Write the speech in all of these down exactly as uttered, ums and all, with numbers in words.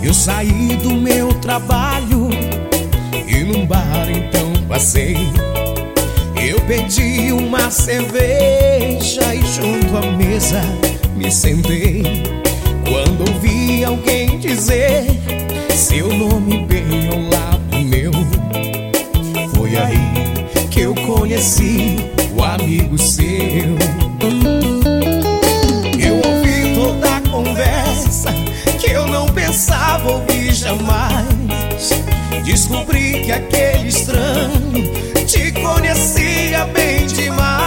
Eu saí do meu trabalho e num bar então passei. Eu pedi uma cerveja e junto à mesa me sentei. Quando ouvi alguém dizer seu nome bem ao lado meu, foi aí que eu conheci o amigo seu. Eu ouvi toda a conversa que eu não pensava ouvir jamais. Descobri que aquele estranho te conhecia bem demais.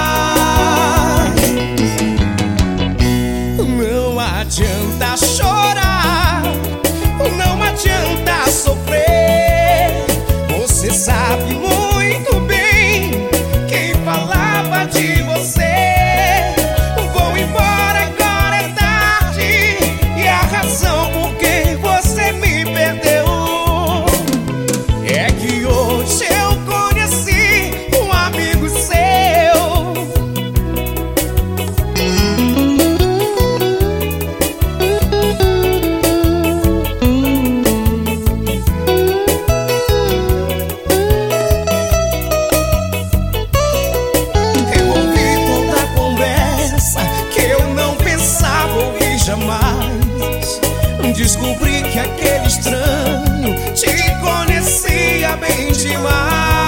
Não adianta chorar, não adianta sofrer. Você sabe muito bem quem falava de você. Vou embora, agora é tarde, e a razão por que você me perdeu é que hoje eu conheci um amigo seu. Eu ouvi toda a conversa que eu não pensava ouvir jamais. Descobri que aquele estranho te conhecia bem demais.